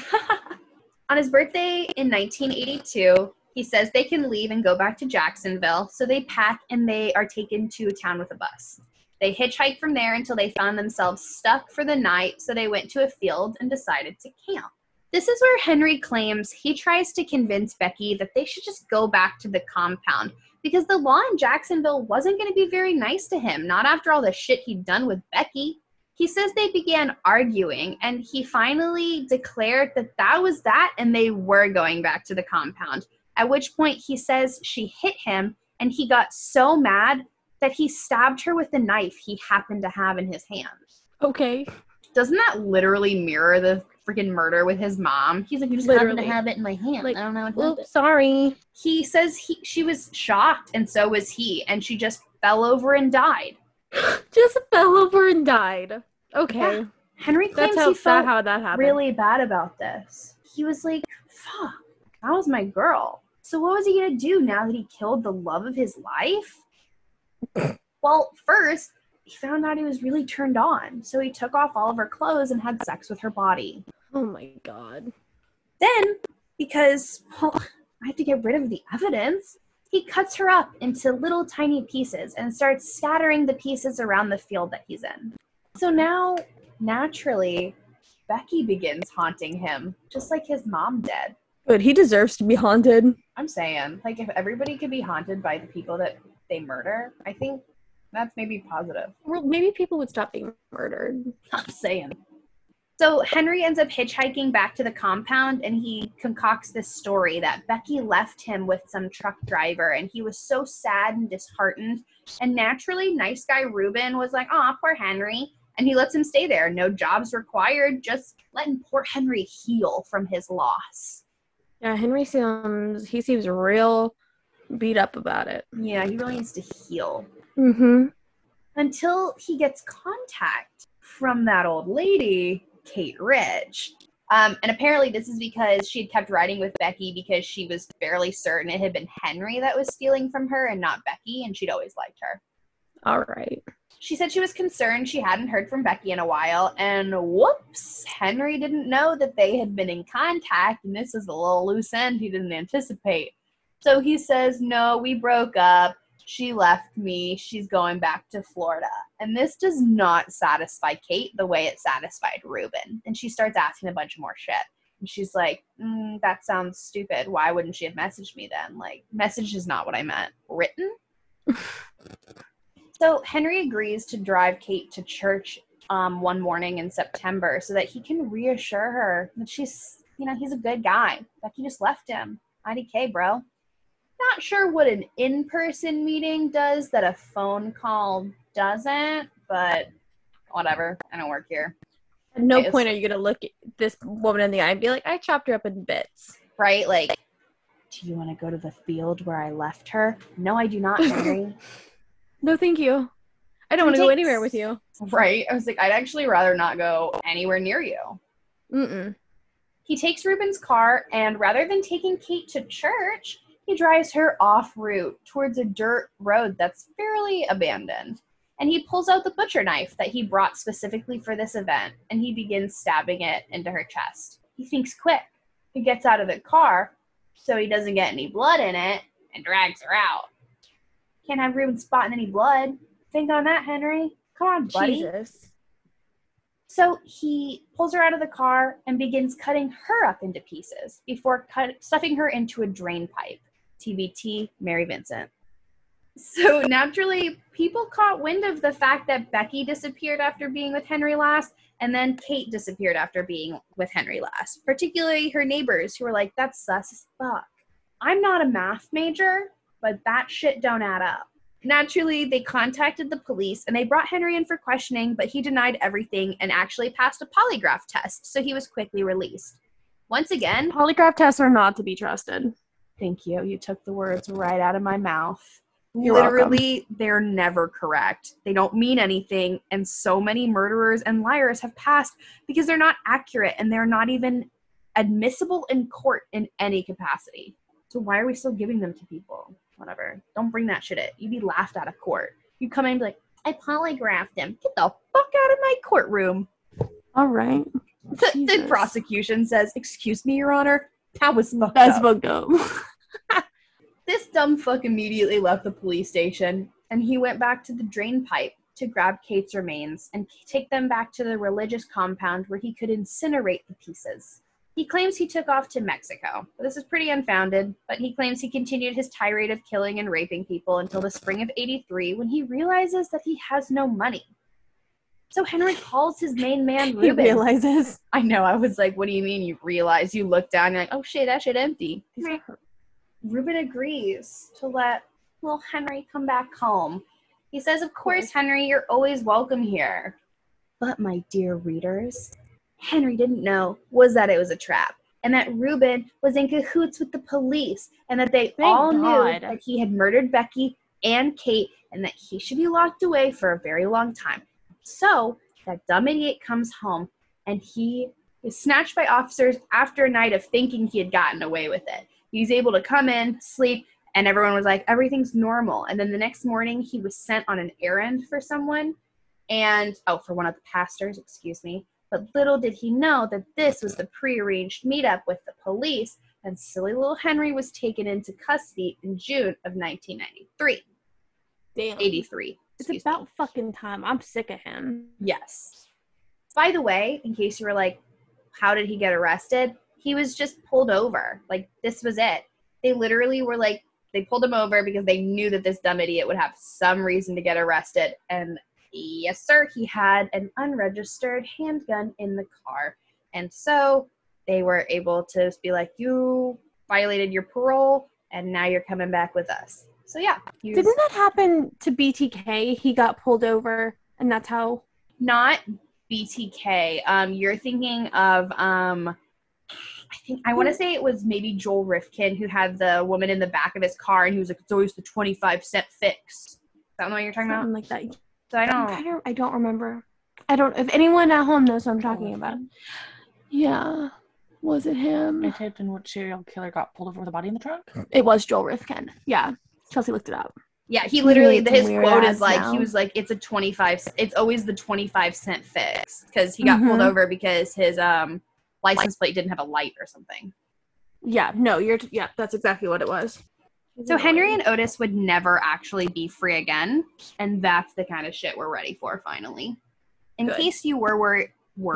On his birthday in 1982, he says they can leave and go back to Jacksonville, so they pack and they are taken to a town with a bus. They hitchhiked from there until they found themselves stuck for the night, so they went to a field and decided to camp. This is where Henry claims he tries to convince Becky that they should just go back to the compound because the law in Jacksonville wasn't going to be very nice to him, not after all the shit he'd done with Becky. He says they began arguing, and he finally declared that that was that and they were going back to the compound, at which point he says she hit him, and he got so mad that he stabbed her with the knife he happened to have in his hand. Okay. Doesn't that literally mirror the freaking murder with his mom? He's like, you just happened to have it in my hand. Like, I don't know what happened. Oops, sorry. He says she was shocked, and so was he, and she just fell over and died. Just fell over and died. Okay. Yeah. Henry claims That's he felt how that happened. really bad about this. He was like, fuck, that was my girl. So what was he going to do now that he killed the love of his life? Well, first, he found out he was really turned on, so he took off all of her clothes and had sex with her body. Oh my God. Then, because, well, I have to get rid of the evidence, he cuts her up into little tiny pieces and starts scattering the pieces around the field that he's in. So now, naturally, Becky begins haunting him, just like his mom did. Good, he deserves to be haunted. I'm saying, like, if everybody could be haunted by the people that they murder, I think that's maybe positive. Well, maybe people would stop being murdered. I'm saying. So Henry ends up hitchhiking back to the compound, and he concocts this story that Becky left him with some truck driver, and he was so sad and disheartened. And naturally, nice guy Reuben was like, aw, poor Henry. And he lets him stay there. No jobs required, just letting poor Henry heal from his loss. Yeah, Henry seems real beat up about it. Yeah, he really needs to heal. Mm-hmm. Until he gets contact from that old lady, Kate Ridge. And apparently this is because she had kept riding with Becky because she was fairly certain it had been Henry that was stealing from her and not Becky, and she'd always liked her. All right. She said she was concerned she hadn't heard from Becky in a while, and whoops, Henry didn't know that they had been in contact, and this is a little loose end he didn't anticipate. So he says, no, we broke up. She left me. She's going back to Florida. And this does not satisfy Kate the way it satisfied Ruben. And she starts asking a bunch more shit. And she's like, that sounds stupid. Why wouldn't she have messaged me then? Like, message is not what I meant. Written? So Henry agrees to drive Kate to church one morning in September so that he can reassure her that she's, he's a good guy. Becky just left him. IDK, bro. Not sure what an in-person meeting does that a phone call doesn't, but whatever. I don't work here. At no point are you going to look at this woman in the eye and be like, I chopped her up in bits. Right? Like, do you want to go to the field where I left her? No, I do not, Henry. No, thank you. I don't want to go anywhere with you. Right? I was like, I'd actually rather not go anywhere near you. Mm-mm. He takes Ruben's car, and rather than taking Kate to church, he drives her off route towards a dirt road that's fairly abandoned. And he pulls out the butcher knife that he brought specifically for this event, and he begins stabbing it into her chest. He thinks quick. He gets out of the car so he doesn't get any blood in it and drags her out. Can't have Ruben spotting any blood. Think on that, Henry. Come on, buddy. Jesus. So he pulls her out of the car and begins cutting her up into pieces before stuffing her into a drain pipe. TBT, Mary Vincent. So naturally, people caught wind of the fact that Becky disappeared after being with Henry last, and then Kate disappeared after being with Henry last. Particularly her neighbors who were like, that's sus as fuck. I'm not a math major, but that shit don't add up. Naturally, they contacted the police and they brought Henry in for questioning, but he denied everything and actually passed a polygraph test, so he was quickly released. Once again, Polygraph tests are not to be trusted. thank you. You took the words right out of my mouth. You're Literally, they're never correct. They don't mean anything, and so many murderers and liars have passed because they're not accurate and they're not even admissible in court in any capacity. So why are we still giving them to people? Whatever. Don't bring that shit in. You'd be laughed out of court. You come in and be like, I polygraphed him. Get the fuck out of my courtroom. All right. The prosecution says, excuse me, Your Honor, that was fucked That's up. fucked up. This dumb fuck immediately left the police station, and he went back to the drain pipe to grab Kate's remains and take them back to the religious compound where he could incinerate the pieces. He claims he took off to Mexico. This is pretty unfounded, but he claims he continued his tirade of killing and raping people until the spring of '83 when he realizes that he has no money. So Henry calls his main man, Ruben. He realizes. I know, I was like, what do you mean you realize? You look down, you're like, oh shit, that shit empty. Ruben agrees to let little Henry come back home. He says, of course, Henry, you're always welcome here. But my dear readers, Henry didn't know was that it was a trap, and that Ruben was in cahoots with the police, and that they all knew that he had murdered Becky and Kate, and that he should be locked away for a very long time. So that dumb idiot comes home, and he is snatched by officers after a night of thinking he had gotten away with it. He's able to come in, sleep, and everyone was like, everything's normal. And then the next morning, he was sent on an errand for someone, for one of the pastors, excuse me. But little did he know that this was the prearranged meetup with the police, and silly little Henry was taken into custody in June of 1993. Damn. 83. It's about fucking time. I'm sick of him. Yes. By the way, in case you were like, how did he get arrested? He was just pulled over. Like, this was it. They literally were like, they pulled him over because they knew that this dumb idiot would have some reason to get arrested. And yes, sir, he had an unregistered handgun in the car. And so they were able to be like, you violated your parole, and now you're coming back with us. So yeah. Didn't that happen to BTK? He got pulled over, and that's how... Not BTK. You're thinking of, I want to say it was maybe Joel Rifkin who had the woman in the back of his car, and he was like, it's always the 25-cent fix. Is that what you're talking about? Something like that. So I don't remember. If anyone at home knows what I'm talking about. Yeah. Was it him? I typed in what serial killer got pulled over with a body in the trunk. It was Joel Rifkin. Yeah. Chelsea looked it up. Yeah, he literally, made some his weird quote ads is like, now. he was like, it's always the 25-cent fix, because he got pulled over because his license plate didn't have a light or something. Yeah, no, that's exactly what it was. So Henry and Otis would never actually be free again, and that's the kind of shit we're ready for finally. In case you were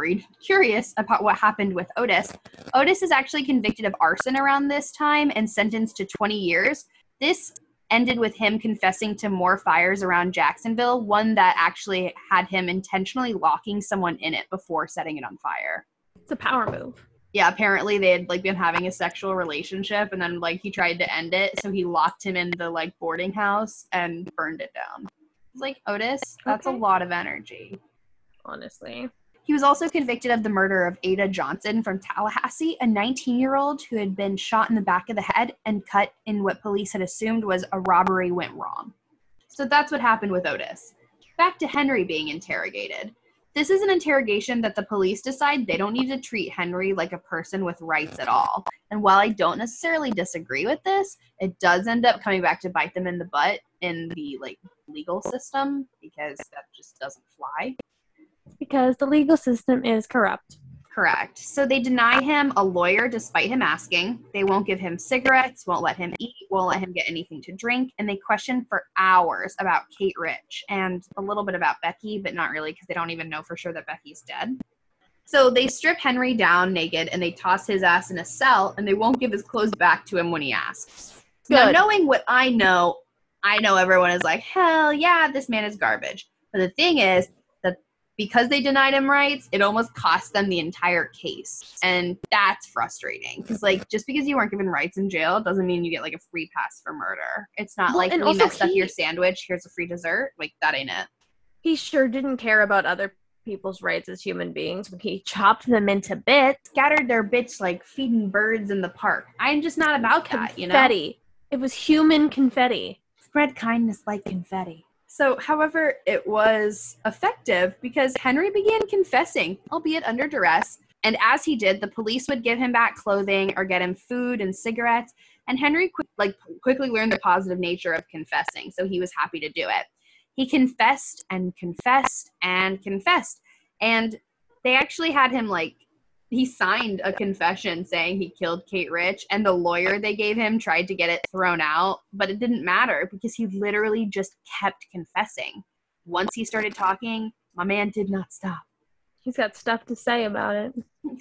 curious about what happened with Otis, Otis is actually convicted of arson around this time and sentenced to 20 years. This ended with him confessing to more fires around Jacksonville, one that actually had him intentionally locking someone in it before setting it on fire. It's a power move. Yeah, apparently they had like been having a sexual relationship, and then like he tried to end it, so he locked him in the like boarding house and burned it down. It's like, Otis, that's a lot of energy. Honestly. He was also convicted of the murder of Ada Johnson from Tallahassee, a 19-year-old who had been shot in the back of the head and cut in what police had assumed was a robbery went wrong. So that's what happened with Otis. Back to Henry being interrogated. This is an interrogation that the police decide they don't need to treat Henry like a person with rights at all. And while I don't necessarily disagree with this, it does end up coming back to bite them in the butt in the like legal system, because that just doesn't fly. Because the legal system is corrupt. Correct. So they deny him a lawyer despite him asking. They won't give him cigarettes, won't let him eat, won't let him get anything to drink, and they question for hours about Kate Rich and a little bit about Becky, but not really, because they don't even know for sure that Becky's dead. So they strip Henry down naked and they toss his ass in a cell, and they won't give his clothes back to him when he asks. Good. Now, knowing what I know everyone is like, hell yeah, this man is garbage. But the thing is, because they denied him rights, it almost cost them the entire case. And that's frustrating. Because, like, just because you weren't given rights in jail doesn't mean you get, like, a free pass for murder. It's not like, we messed up your sandwich, here's a free dessert. Like, that ain't it. He sure didn't care about other people's rights as human beings when he chopped them into bits. Scattered their bits like feeding birds in the park. I'm just not about that, you know? Confetti. It was human confetti. Spread kindness like confetti. So, however, it was effective because Henry began confessing, albeit under duress. And as he did, the police would give him back clothing or get him food and cigarettes. And Henry quickly learned the positive nature of confessing, so he was happy to do it. He confessed and confessed and confessed. And they actually had him, he signed a confession saying he killed Kate Rich, and the lawyer they gave him tried to get it thrown out, but it didn't matter because he literally just kept confessing. Once he started talking, my man did not stop. He's got stuff to say about it.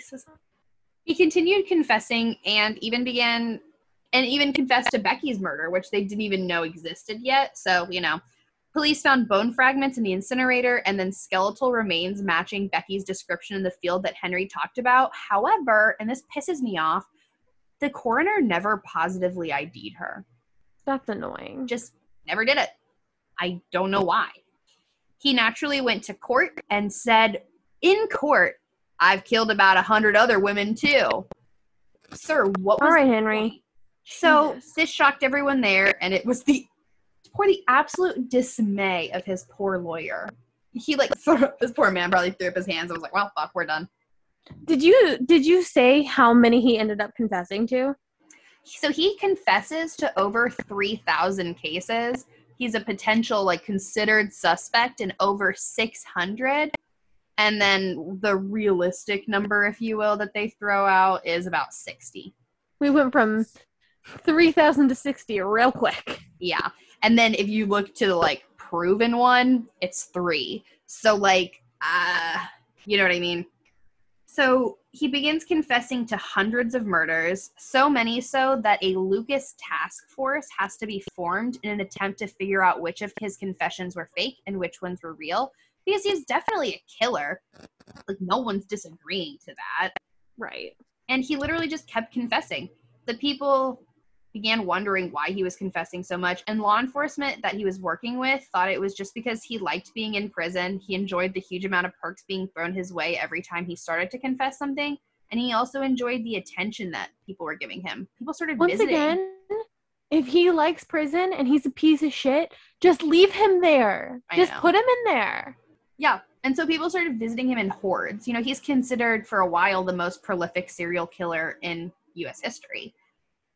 He continued confessing and even confessed to Becky's murder, which they didn't even know existed yet. So, police found bone fragments in the incinerator and then skeletal remains matching Becky's description in the field that Henry talked about. However, and this pisses me off, the coroner never positively ID'd her. That's annoying. Just never did it. I don't know why. He naturally went to court and said, in court, I've killed about 100 other women too. Sir, what was all right, the Henry. point? So this shocked everyone there, and it was the absolute dismay of his poor lawyer. He this poor man probably threw up his hands and was like, well, fuck, we're done. Did you say how many he ended up confessing to? So he confesses to over 3,000 cases. He's a potential considered suspect in over 600. And then the realistic number, if you will, that they throw out is about 60. We went from 3,000 to 60 real quick. Yeah. And then if you look to the proven one, it's 3. So you know what I mean? So he begins confessing to hundreds of murders, so many so that a Lucas task force has to be formed in an attempt to figure out which of his confessions were fake and which ones were real, because he's definitely a killer. No one's disagreeing to that. Right. And he literally just kept confessing. The people began wondering why he was confessing so much, and law enforcement that he was working with thought it was just because he liked being in prison. He enjoyed the huge amount of perks being thrown his way every time he started to confess something, and he also enjoyed the attention that people were giving him. People started visiting. Once again, if he likes prison and he's a piece of shit, just leave him there. Just put him in there. Yeah. And so people started visiting him in hordes. He's considered for a while the most prolific serial killer in U.S. history.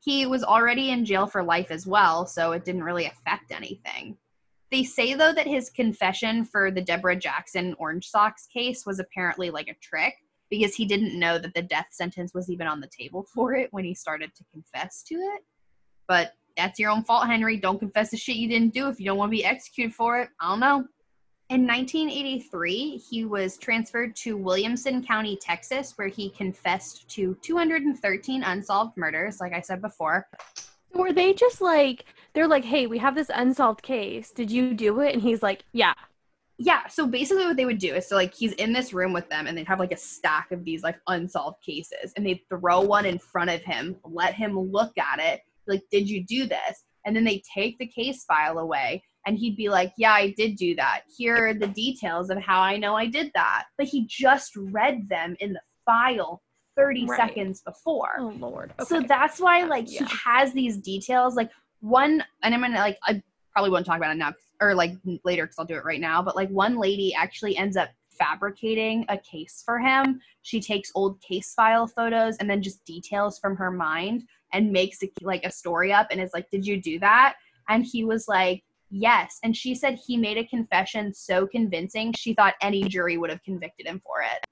He was already in jail for life as well, so it didn't really affect anything. They say, though, that his confession for the Deborah Jackson Orange Socks case was apparently like a trick because he didn't know that the death sentence was even on the table for it when he started to confess to it. But that's your own fault, Henry. Don't confess the shit you didn't do if you don't want to be executed for it. I don't know. In 1983, he was transferred to Williamson County, Texas, where he confessed to 213 unsolved murders, like I said before. Were they just like, they're like, hey, we have this unsolved case. Did you do it? And he's like, yeah. Yeah, so basically what they would do is, so, like, he's in this room with them, and they'd have, like, a stack of these, like, unsolved cases, and they'd throw one in front of him, let him look at it, like, did you do this? And then they take the case file away, and he'd be like, yeah, I did do that. Here are the details of how I know I did that. But he just read them in the file 30 seconds before. Oh, Lord. Okay. So that's why, like, he has these details. Like, one, and I'm going to, like, I probably won't talk about it now, or, like, later because I'll do it right now. But, like, one lady actually ends up fabricating a case for him. She takes old case file photos and then just details from her mind and makes, a story up and is like, did you do that? And he was like, yes. And she said he made a confession so convincing, she thought any jury would have convicted him for it.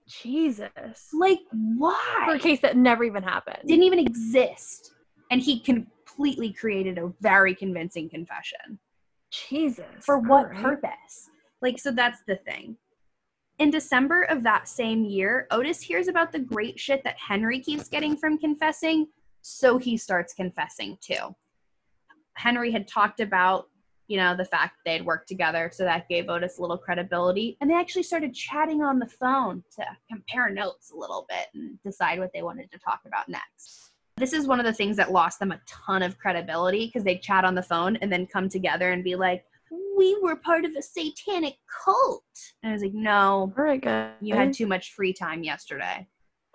Jesus. Like, why? For a case that never even happened. Didn't even exist. And he completely created a very convincing confession. Jesus. For what purpose? Like, so that's the thing. In December of that same year, Otis hears about the great shit that Henry keeps getting from confessing, so he starts confessing too. Henry had talked about, the fact they'd worked together, so that gave Otis a little credibility. And they actually started chatting on the phone to compare notes a little bit and decide what they wanted to talk about next. This is one of the things that lost them a ton of credibility because they chat on the phone and then come together and be like, we were part of a satanic cult. And I was like, no, all right, guys. You had too much free time yesterday.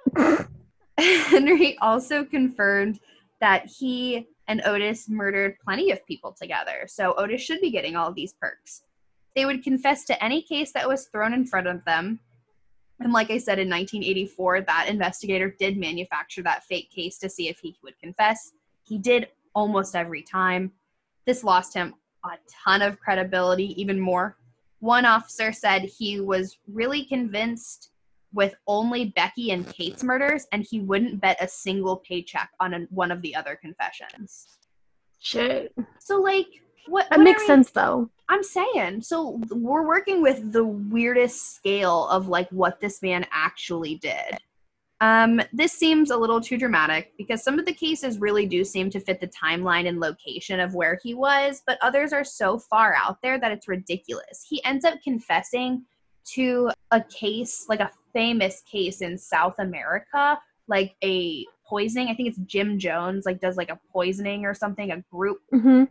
Henry also confirmed that he and Otis murdered plenty of people together, so Otis should be getting all of these perks. They would confess to any case that was thrown in front of them. And like I said, in 1984, that investigator did manufacture that fake case to see if he would confess. He did almost every time. This lost him a ton of credibility, even more. One officer said he was really convinced with only Becky and Kate's murders, and he wouldn't bet a single paycheck on one of the other confessions. Shit. So, like, what makes sense, though. I'm saying. So, we're working with the weirdest scale of, like, what this man actually did. This seems a little too dramatic because some of the cases really do seem to fit the timeline and location of where he was, but others are so far out there that it's ridiculous. He ends up confessing to a case, like a famous case in South America, like a poisoning. I think it's Jim Jones, like does like a poisoning or something, a group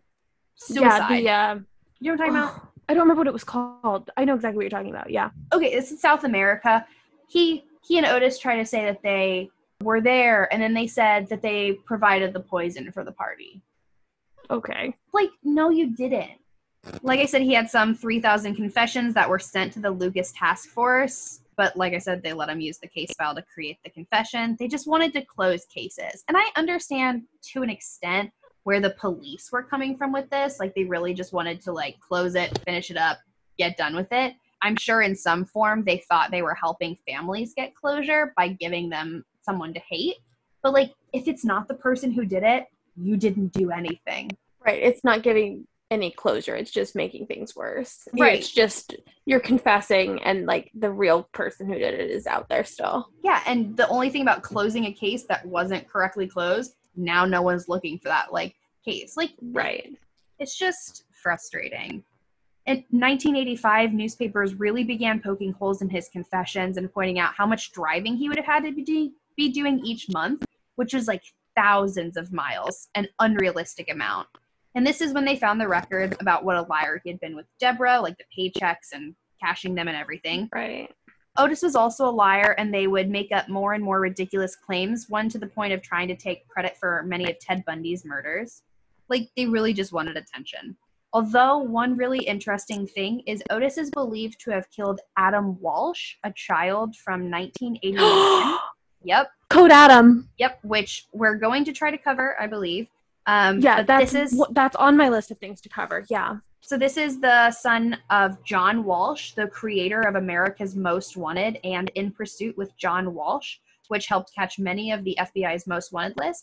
suicide. Yeah, you know what I'm talking about? I don't remember what it was called. I know exactly what you're talking about. Yeah. Okay, it's in South America. He and Otis try to say that they were there, and then they said that they provided the poison for the party. Okay. Like, no, you didn't. Like I said, he had some 3,000 confessions that were sent to the Lucas Task Force, but like I said, they let him use the case file to create the confession. They just wanted to close cases. And I understand to an extent where the police were coming from with this. Like, they really just wanted to, like, close it, finish it up, get done with it. I'm sure in some form they thought they were helping families get closure by giving them someone to hate. But, like, if it's not the person who did it, you didn't do anything. Right. It's not giving any closure. It's just making things worse. Right. It's just you're confessing and, like, the real person who did it is out there still. Yeah, and the only thing about closing a case that wasn't correctly closed, now no one's looking for that, like, case. Like, right. It's just frustrating. In 1985, newspapers really began poking holes in his confessions and pointing out how much driving he would have had to be doing each month, which was like thousands of miles, an unrealistic amount. And this is when they found the records about what a liar he had been with Deborah, like the paychecks and cashing them and everything. Right. Otis was also a liar, and they would make up more and more ridiculous claims, one to the point of trying to take credit for many of Ted Bundy's murders. Like, they really just wanted attention. Although one really interesting thing is Otis is believed to have killed Adam Walsh, a child from 1981. Yep. Code Adam. Yep. Which we're going to try to cover, I believe. Yeah, but that's on my list of things to cover. Yeah. So this is the son of John Walsh, the creator of America's Most Wanted and In Pursuit with John Walsh, which helped catch many of the FBI's Most Wanted list.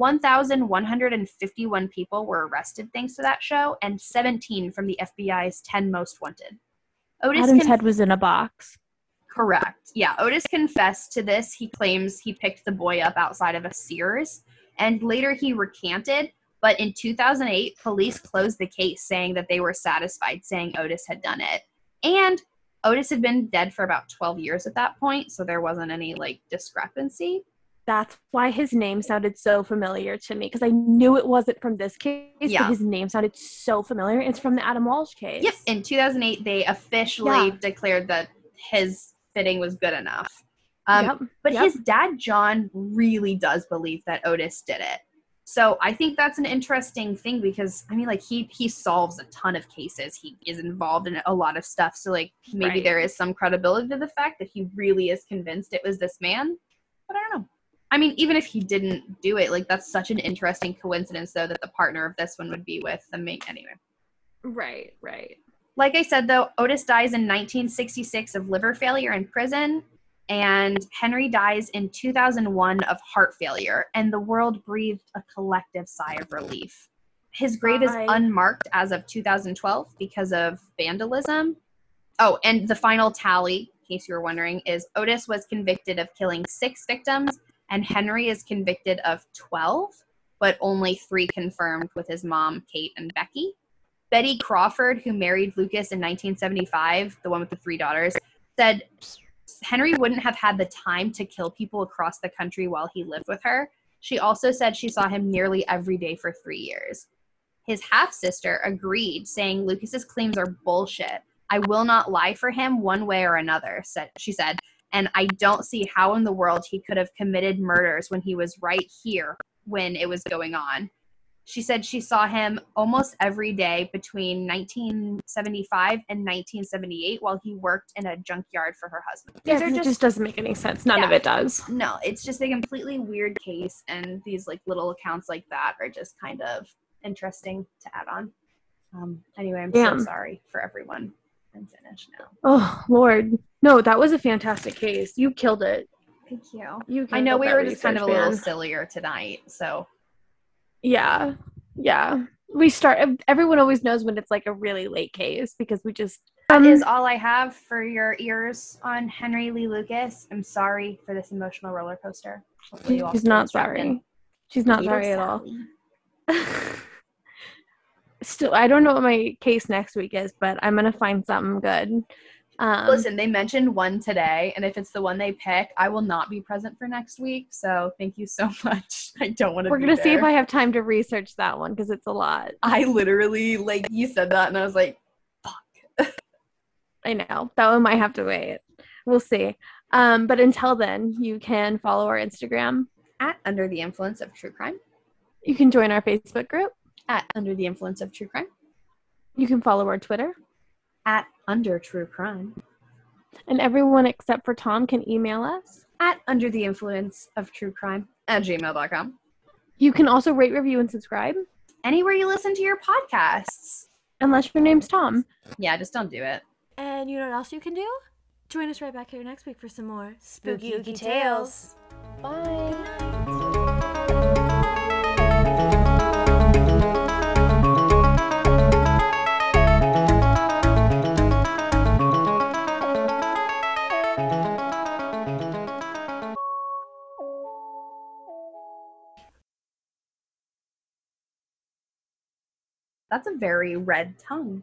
1,151 people were arrested thanks to that show, and 17 from the FBI's 10 Most Wanted. Adam's head was in a box. Correct. Yeah, Otis confessed to this. He claims he picked the boy up outside of a Sears, and later he recanted. But in 2008, police closed the case, saying that they were satisfied, saying Otis had done it. And Otis had been dead for about 12 years at that point, so there wasn't any, discrepancy. That's why his name sounded so familiar to me, because I knew it wasn't from this case, but his name sounded so familiar. It's from the Adam Walsh case. Yep. In 2008, they officially declared that his fitting was good enough. But his dad, John, really does believe that Otis did it. So I think that's an interesting thing because, he solves a ton of cases. He is involved in a lot of stuff. So, maybe there is some credibility to the fact that he really is convinced it was this man. But I don't know. Even if he didn't do it, that's such an interesting coincidence, though, that the partner of this one would be with the main. Anyway. Right. Like I said, though, Otis dies in 1966 of liver failure in prison. And Henry dies in 2001 of heart failure, and the world breathed a collective sigh of relief. His grave is unmarked as of 2012 because of vandalism. Oh, and the final tally, in case you were wondering, is Otis was convicted of killing 6 victims, and Henry is convicted of 12, but only 3 confirmed with his mom, Kate, and Becky. Betty Crawford, who married Lucas in 1975, the one with the 3 daughters, said Henry wouldn't have had the time to kill people across the country while he lived with her. She also said she saw him nearly every day for 3 years. His half-sister agreed, saying Lucas's claims are bullshit. I will not lie for him one way or another, she said, and I don't see how in the world he could have committed murders when he was right here when it was going on. She said she saw him almost every day between 1975 and 1978 while he worked in a junkyard for her husband. It just doesn't make any sense. None of it does. No, it's just a completely weird case, and these little accounts like that are just kind of interesting to add on. Anyway, I'm so sorry for everyone. I'm finished now. Oh, Lord. No, that was a fantastic case. You killed it. Thank you. I know we were just kind of a little sillier tonight, so... Yeah. Everyone always knows when it's a really late case because we just. That is all I have for your ears on Henry Lee Lucas. I'm sorry for this emotional roller coaster. She's not sorry. She's not sorry at all. Still, I don't know what my case next week is, but I'm going to find something good. Listen, they mentioned one today, and if it's the one they pick, I will not be present for next week. So thank you so much. I don't want to. We're gonna see if I have time to research that one because it's a lot. I literally you said that, and I was like, "Fuck." I know that one might have to wait. We'll see. But until then, you can follow our Instagram at Under the Influence of True Crime. You can join our Facebook group at Under the Influence of True Crime. You can follow our Twitter at Under True Crime. And everyone except for Tom can email us at Under the Influence of True Crime at gmail.com. You can also rate, review, and subscribe anywhere you listen to your podcasts. Unless your name's Tom. Yeah, just don't do it. And you know what else you can do? Join us right back here next week for some more Spooky Ooky Tales. Bye. That's a very red tongue.